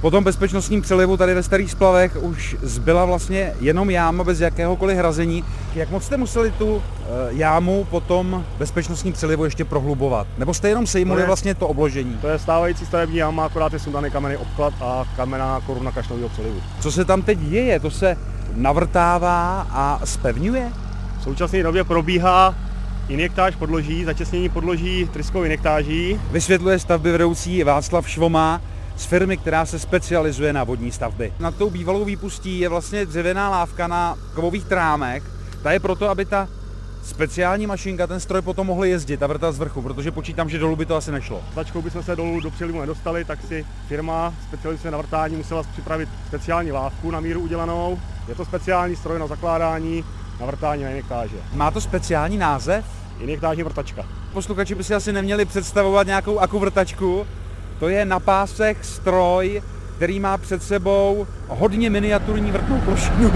Po tom bezpečnostním přelivu tady ve Starých Splavech už zbyla vlastně jenom jáma bez jakéhokoliv hrazení. Jak moc jste museli tu jámu po tom bezpečnostním přelivu ještě prohlubovat? Nebo jste jenom sejmuli vlastně to obložení? To je stávající stavební jáma, akorát je sundaný kamenný obklad a kamenná koruna kašnového přelivu. Co se tam teď děje? To se navrtává a zpevňuje? V současné době probíhá injektáž podloží, zatěsnění podloží tryskovou injektáží. Vysvětluje stavby vedoucí Václav Švoma z firmy, která se specializuje na vodní stavby. Nad tou bývalou výpustí je vlastně dřevěná lávka na kovových trámech. Ta je proto, aby ta speciální mašinka, ten stroj potom mohl jezdit a vrtat z vrchu, protože počítám, že dolů by to asi nešlo. Tlačkou bychom se dolů do přelivu nedostali, tak si firma specializuje na vrtání musela připravit speciální lávku na míru udělanou. Je to speciální stroj na zakládání, na vrtání na injektáže. Má to speciální název? Injektážní vrtačka. Posluchači by si asi neměli představovat nějakou akuvrtačku. To je na pásech stroj, který má před sebou hodně miniaturní vrtnou plošinu.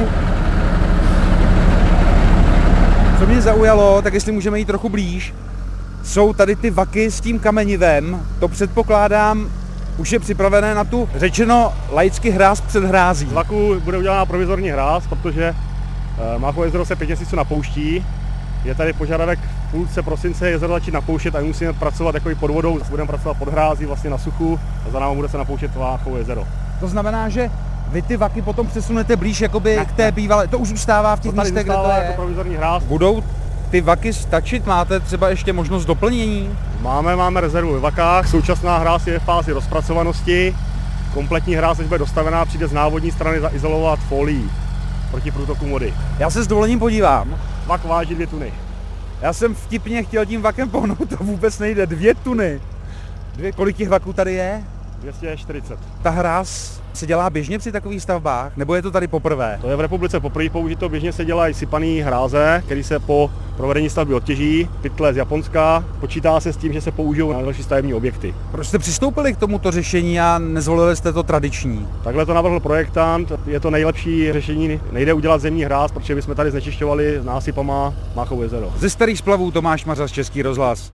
Co mě zaujalo, tak jestli můžeme jít trochu blíž, jsou tady ty vaky s tím kamenivem. To předpokládám, už je připravené na tu řečeno laicky hráz před hrází. Z vaku bude udělána provizorní hráz, protože Máchovo jezero se 5 měsíců napouští. Je tady požadavek v půlce prosince jezero začít napouštět a my musíme pracovat jako i pod vodou. Budeme pracovat pod hrází, vlastně na suchu a za námi bude se napouštět Máchovo jezero. To znamená, že vy ty vaky potom přesunete blíž jakoby k té bývalé, to už zůstává v těch místech, kde to je. Jako provizorní hráz. Budou ty vaky stačit? Máte třeba ještě možnost doplnění? Máme rezervu ve vakách, současná hráz je v fázi rozpracovanosti. Kompletní hráz, až bude dostavená, přijde z návodní strany zaizolovat folií proti průtoku vody. Já se s dovolením podívám. Vak váží 2 tuny. Já jsem vtipně chtěl tím vakem pohnout, to vůbec nejde. 2 tuny. Kolik těch vaků tady je? 240. Ta hráz se dělá běžně při takových stavbách, nebo je to tady poprvé? To je v republice poprvé použito, běžně se dělají sypaný hráze, který se po provedení stavby odtěží, pytle z Japonska. Počítá se s tím, že se použijou na další stavební objekty. Proč jste přistoupili k tomuto řešení a nezvolili jste to tradiční? Takhle to navrhl projektant, je to nejlepší řešení, nejde udělat zemní hráz, protože bychom tady znečišťovali násypama Máchovo jezero. Ze Starých Splavů Tomáš Mařas, Český rozhlas.